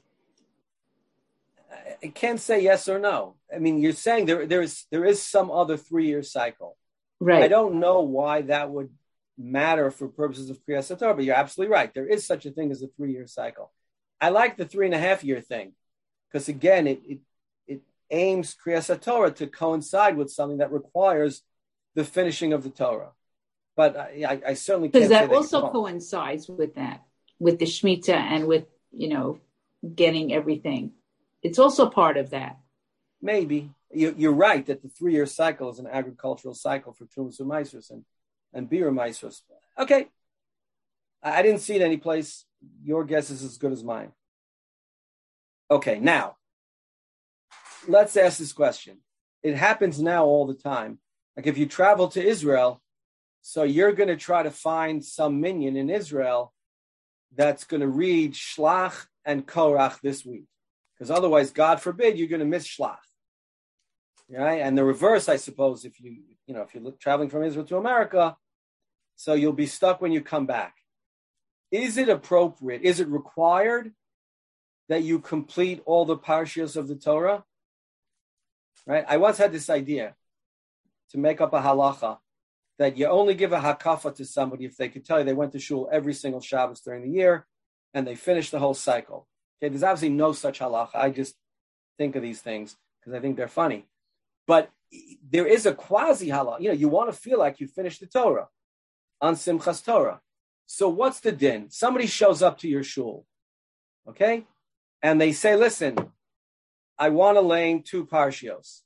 I can't say yes or no. I mean, you're saying there there is there is some other three-year cycle. Right. I don't know why that would matter for purposes of Kriyas HaTorah, but you're absolutely right. There is such a thing as a three-year cycle. I like the three and a half year thing because, again, it it, it aims Kriyas HaTorah to coincide with something that requires the finishing of the Torah. But I, I, I certainly can't because that say also that coincides with that, with the Shemitah and with, you know, getting everything. It's also part of that. Maybe. You, you're right that the three-year cycle is an agricultural cycle for Trumas U'Maisros and, and Bira Maisros. Okay. I, I didn't see it anyplace. Your guess is as good as mine. Okay, now, let's ask this question. It happens now all the time. Like if you travel to Israel, so you're going to try to find some minion in Israel that's going to read Shlach and Korach this week. Because otherwise, God forbid, you're going to miss Shlach. Right? And the reverse, I suppose, if you, you know, if you're traveling from Israel to America, so you'll be stuck when you come back. Is it appropriate? Is it required that you complete all the parshios of the Torah? Right? I once had this idea to make up a halacha that you only give a hakafa to somebody if they could tell you they went to shul every single Shabbos during the year and they finished the whole cycle. Okay, there's obviously no such halacha. I just think of these things because I think they're funny. But there is a quasi halal. You know, you want to feel like you finished the Torah on Simchas Torah. So what's the din? Somebody shows up to your shul, okay? And they say, listen, I want to lane two parshios.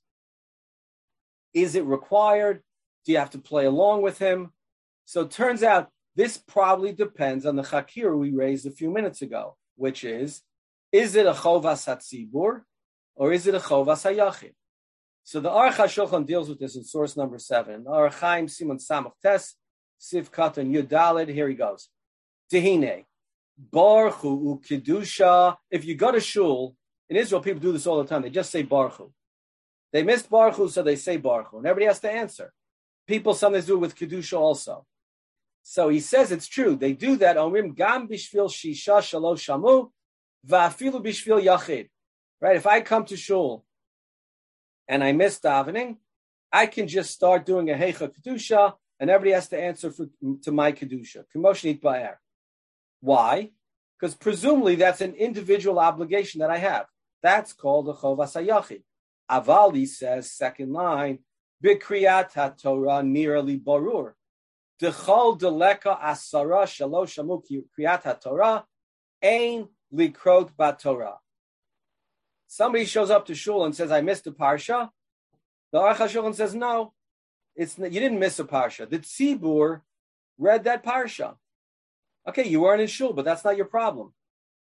Is it required? Do you have to play along with him? So it turns out this probably depends on the chakir we raised a few minutes ago, which is, is it a chovas hatzibur or is it a chovas hayachid? So the Aruch HaShulchan deals with this in source number seven. Aruch Chaim Simon Samach Tes, Siv Katan Yud Daled. Here he goes. Tehine, Baruch Hu Kedusha. If you go to shul, in Israel, people do this all the time. They just say Baruch Hu. They missed Baruch Hu, so they say Baruch Hu. And everybody has to answer. People sometimes do it with Kedusha also. So he says it's true. They do that. Omrim Gam Bishvil Shisha Shalosh Shamu, Va'afilu Bishvil Yachid. Right? If I come to shul and I miss davening, I can just start doing a Heicha Kedusha, and everybody has to answer for, to my Kedusha. Kemosh Nitba'er. Why? Because presumably that's an individual obligation that I have. That's called the Chovas HaYachid. Avali says, second line, B'kriyat HaTorah nirali barur. Dechol deleka asara shalosh amu kriyat HaTorah ein likrot b'Torah. Somebody shows up to shul and says, I missed a parsha. The Aruch HaShulchan says, no, it's you didn't miss a parsha. The tzibur read that parsha. Okay, you weren't in shul, but that's not your problem.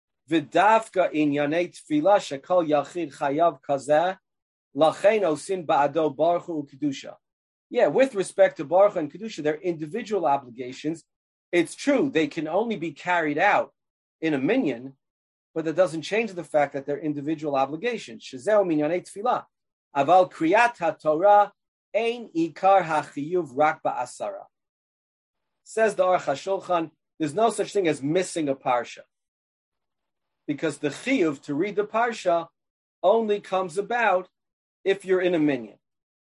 V'davka in yanei tefillah shekol yachid chayav kazeh lachein osin ba'ado baruch hu kedusha. Yeah, with respect to baruch and kedusha, they're individual obligations. It's true, they can only be carried out in a minyan, but that doesn't change the fact that they're individual obligations. Shezeu minyanei tefillah. Aval kriyat haTorah ein ikar hachiyuv rak ba'asara. Says the Aruch HaShulchan, there's no such thing as missing a parsha, because the chiyuv to read the parsha only comes about if you're in a minyan.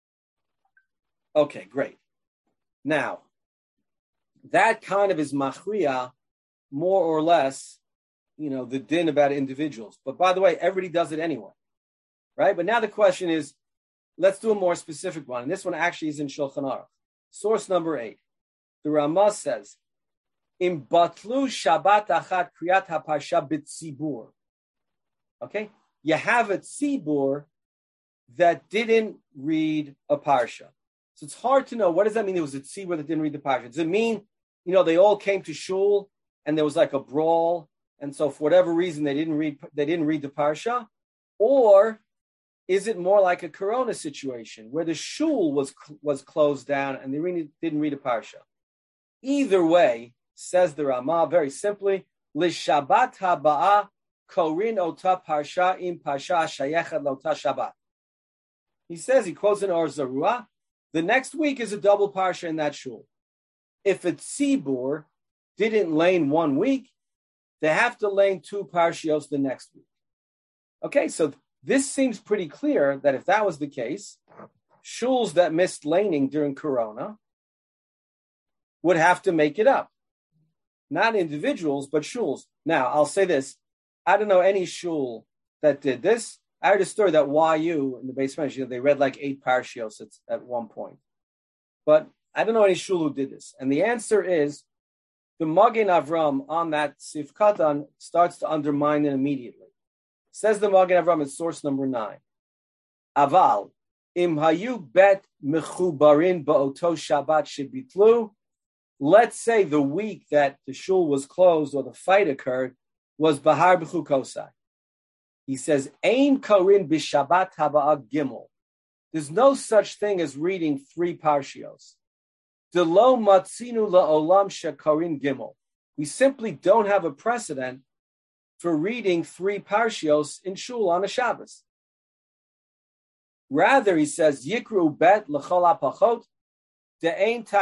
Okay, great. Now, that kind of is machriya, more or less, you know, the din about individuals. But by the way, everybody does it anyway, right? But now the question is, let's do a more specific one. And this one actually is in Shulchan Aruch. Source number eight. The Ramah says, Im batlu Shabbat achat kriyat haparsha b'tzibur. Okay? You have a tzibur that didn't read a parsha. So it's hard to know, what does that mean? There was a tzibur that didn't read the parsha. Does it mean, you know, they all came to shul and there was like a brawl, and so for whatever reason they didn't read they didn't read the parsha? Or is it more like a corona situation where the shul was was closed down and they really didn't read a parsha? Either way, says the Ramah very simply, L'Shabbat haba'a korin ota parsha im parsha shayechet l'ota Shabbat. He says, he quotes in Or Zarua, the next week is a double parsha in that shul. If a tzibur didn't lane one week, they have to lane two parshios the next week. Okay, so this seems pretty clear that if that was the case, shuls that missed laning during Corona would have to make it up. Not individuals, but shuls. Now, I'll say this. I don't know any shul that did this. I heard a story that Y U in the basement, you know, they read like eight parshios at, at one point. But I don't know any shul who did this. And the answer is, the Magen Avram on that Sif Katan starts to undermine it immediately. Says the Magen Avram in source number nine. Aval, im hayu bet mechubarin ba'oto Shabbat shebitlu. Let's say the week that the shul was closed or the fight occurred was Bahar B'chukosai. He says, Ein korin b'Shabbat haba'a gimel. There's no such thing as reading three parshios. Delo matzinu la'olam shekorin gimel. We simply don't have a precedent for reading three parshios in shul on a Shabbos. Rather, he says, Yikru bet l'chol ha'pachot. No,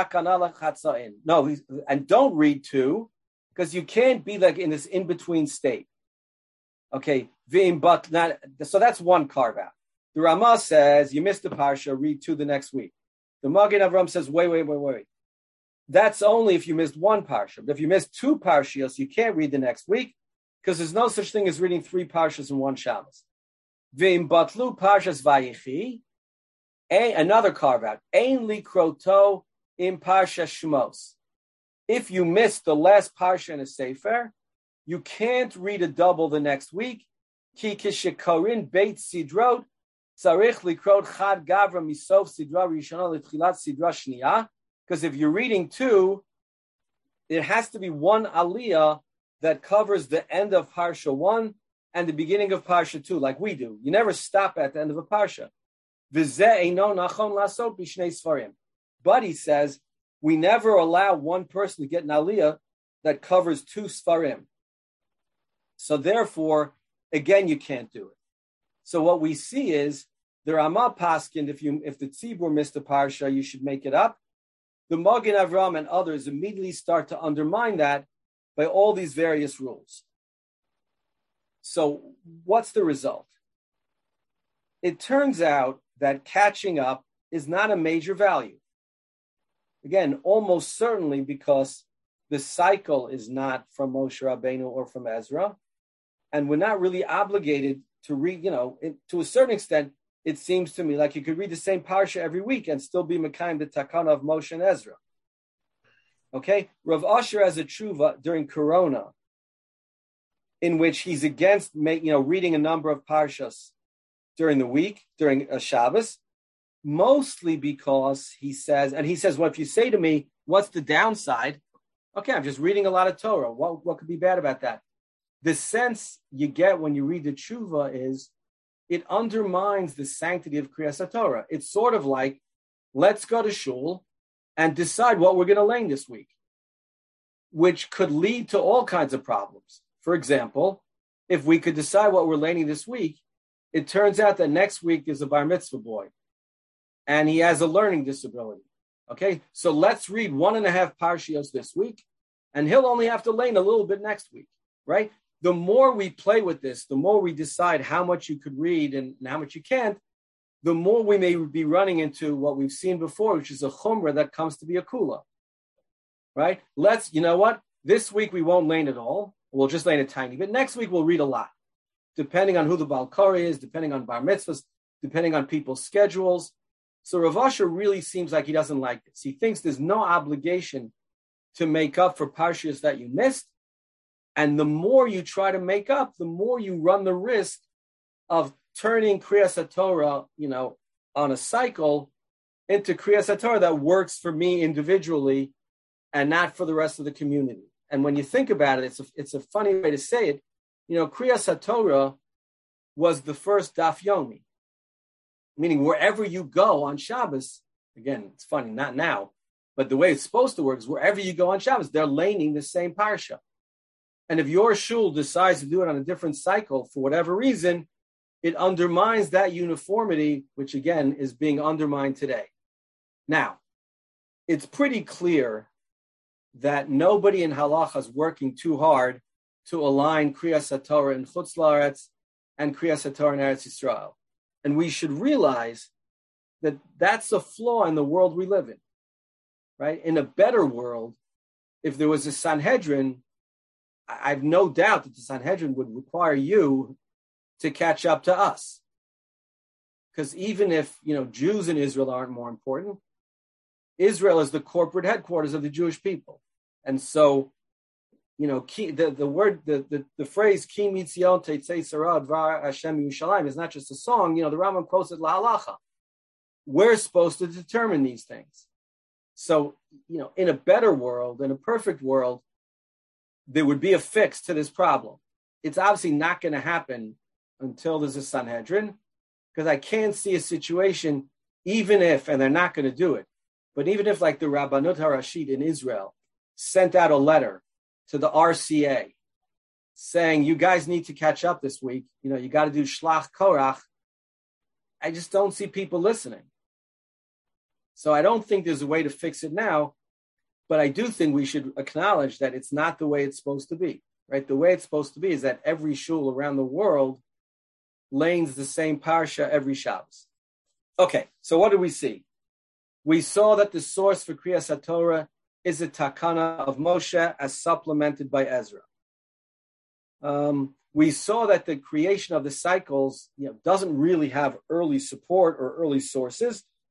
and don't read two, because you can't be like in this in-between state. Okay, but not, so that's one carve out. The Ramah says you missed the parsha, read two the next week. The Magen Avram says, wait, wait, wait, wait. That's only if you missed one parsha. But if you missed two parshios, you can't read the next week, because there's no such thing as reading three parshas in one Shabbos. V'im batlu parshas vayichi. A, another carve out. Ein likroto in Parsha Shmos. If you miss the last Parsha in a Sefer, you can't read a double the next week. Ki kishikorin beit sidrot tzarich likrot chad gavra misof sidra rishona l'tchilat sidra shniya. Because if you're reading two, it has to be one aliyah that covers the end of Parsha one and the beginning of Parsha two, like we do. You never stop at the end of a Parsha. But he says, we never allow one person to get an aliyah that covers two Sfarim. So therefore, again, you can't do it. So what we see is, the Ramah Paskin, if you if the Tzibur missed a Parsha, you should make it up. The Magen Avram and others immediately start to undermine that by all these various rules. So what's the result? It turns out that catching up is not a major value. Again, almost certainly because the cycle is not from Moshe Rabbeinu or from Ezra, and we're not really obligated to read, you know, it, to a certain extent, it seems to me like you could read the same parsha every week and still be Mekayim the Takana of Moshe and Ezra. Okay? Rav Asher has a tshuva during Corona in which he's against, you know, reading a number of parshas during the week, during a Shabbos, mostly because he says, and he says, well, if you say to me, what's the downside? Okay, I'm just reading a lot of Torah. What, what could be bad about that? The sense you get when you read the tshuva is, it undermines the sanctity of Kriyas Torah. It's sort of like, let's go to shul and decide what we're going to learn this week, which could lead to all kinds of problems. For example, if we could decide what we're learning this week, it turns out that next week is a bar mitzvah boy, and he has a learning disability. Okay, so let's read one and a half parshios this week, and he'll only have to learn a little bit next week, right? The more we play with this, the more we decide how much you could read and how much you can't, the more we may be running into what we've seen before, which is a chumrah that comes to be a kula, right? Let's, you know what? This week we won't learn it all. We'll just learn a tiny bit. Next week we'll read a lot, depending on who the Baal Korah is, depending on bar mitzvahs, depending on people's schedules. So Rav Asher really seems like he doesn't like this. He thinks there's no obligation to make up for parshas that you missed. And the more you try to make up, the more you run the risk of turning Kriyas Torah, you know, on a cycle into Kriyas Torah that works for me individually and not for the rest of the community. And when you think about it, it's a, it's a funny way to say it. You know, Kriyas Torah was the first Daf Yomi, meaning wherever you go on Shabbos, again, it's funny, not now, but the way it's supposed to work is wherever you go on Shabbos, they're laning the same parsha. And if your shul decides to do it on a different cycle for whatever reason, it undermines that uniformity, which again is being undermined today. Now, it's pretty clear that nobody in halacha is working too hard to align Kriyas Torah in Chutz La'aretz and Kriyas Torah in Eretz Yisrael. And we should realize that that's a flaw in the world we live in, right? In a better world, if there was a Sanhedrin, I have no doubt that the Sanhedrin would require you to catch up to us. Because even if, you know, Jews in Israel aren't more important, Israel is the corporate headquarters of the Jewish people. And so, you know, the, the word, the, the, the phrase, Ki mitzion teitzei sarah dvar Hashem Yerushalayim is not just a song. You know, the Rambam quotes it la'alacha. We're supposed to determine these things. So, you know, in a better world, in a perfect world, there would be a fix to this problem. It's obviously not going to happen until there's a Sanhedrin, because I can't see a situation, even if, and they're not going to do it, but even if like the Rabbanut HaRashid in Israel sent out a letter to the R C A saying, you guys need to catch up this week, you know, you got to do Shlach Korach, I just don't see people listening. So I don't think there's a way to fix it now. But I do think we should acknowledge that it's not the way it's supposed to be, right? The way it's supposed to be is that every shul around the world lanes the same parsha every Shabbos. Okay, so what did we see? We saw that the source for Kriyas Torah is a takana of Moshe as supplemented by Ezra. Um, we saw that the creation of the cycles, you know, doesn't really have early support or early sources.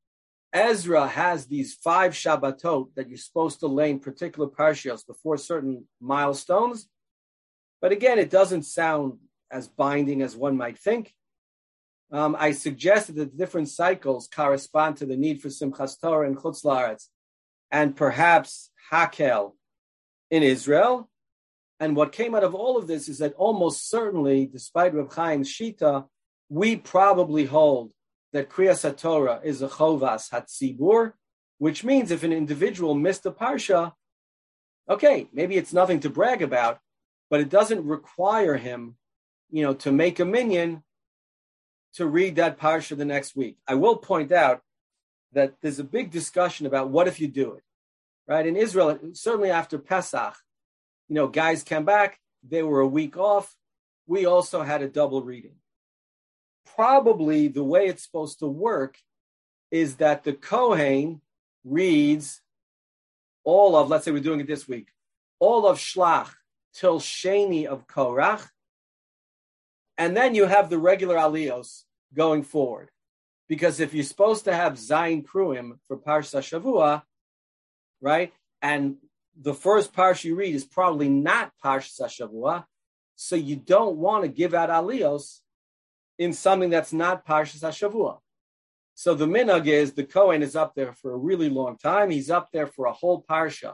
Ezra has these five Shabbatot that you're supposed to lay in particular parshios before certain milestones. But again, it doesn't sound as binding as one might think. Um, I suggested that the different cycles correspond to the need for Simchas Torah in Chutz La'aretz and perhaps Hakel in Israel. And what came out of all of this is that almost certainly, despite Reb Chaim's Shita, we probably hold that Kriyas HaTorah is a Chovas HaTzibur, which means if an individual missed a Parsha, okay, maybe it's nothing to brag about, but it doesn't require him, you know, to make a minyan to read that Parsha the next week. I will point out that there's a big discussion about what if you do it, right? In Israel, certainly after Pesach, you know, guys came back, they were a week off. We also had a double reading. Probably the way it's supposed to work is that the Kohen reads all of, let's say we're doing it this week, all of Shlach till Sheni of Korach, and then you have the regular Aliyos going forward. Because if you're supposed to have Zayin Kruim for Parsha Shavua, right, and the first parsha you read is probably not Parsha Shavua, so you don't want to give out aliyos in something that's not Parsha Shavua. So the minhag is the Kohen is up there for a really long time. He's up there for a whole parsha,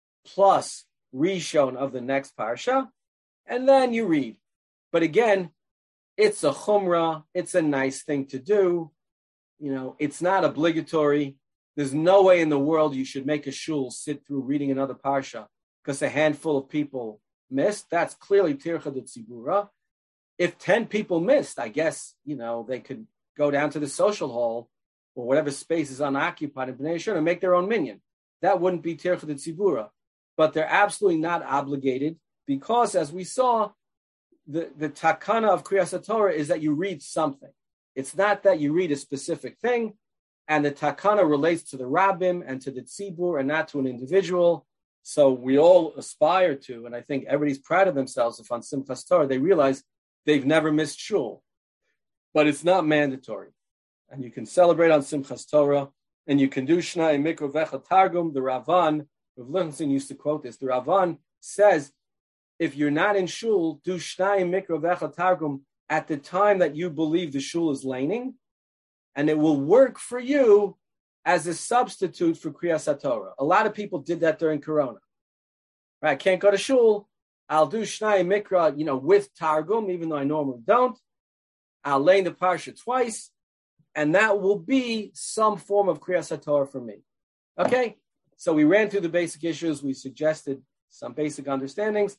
plus rishon of the next parsha, and then you read. But again, it's a chumrah. It's a nice thing to do. You know, it's not obligatory. There's no way in the world you should make a shul sit through reading another parsha because a handful of people missed. That's clearly tircha de tzibura. If ten people missed, I guess, you know, they could go down to the social hall or whatever space is unoccupied in Bnei Yeshua and make their own minyan. That wouldn't be tircha de tzibura. But they're absolutely not obligated because, as we saw, the, the takana of Kriyas Torah is that you read something. It's not that you read a specific thing. And the takana relates to the rabbim and to the tzibur and not to an individual. So we all aspire to, and I think everybody's proud of themselves if on Simchas Torah they realize they've never missed shul. But it's not mandatory. And you can celebrate on Simchas Torah, and you can do Shnai Mikra Vecha Targum. The Ravan, Rav Lichtenstein used to quote this. The Ravan says, if you're not in shul, do Shnai Mikra Vecha Targum at the time that you believe the shul is laning, and it will work for you as a substitute for Kriyas HaTorah. A lot of people did that during Corona. Right? I can't go to shul. I'll do Shnai Mikra, you know, with Targum, even though I normally don't. I'll lay in the Parsha twice, and that will be some form of Kriyas HaTorah for me. Okay? So we ran through the basic issues. We suggested some basic understandings.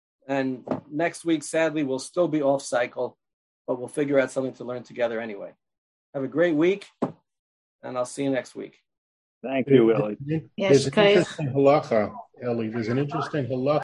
And next week, sadly, we'll still be off cycle, but we'll figure out something to learn together anyway. Have a great week, and I'll see you next week. Thank you, Ellie. Yes, There's an interesting halacha, Ellie. There's an interesting halacha.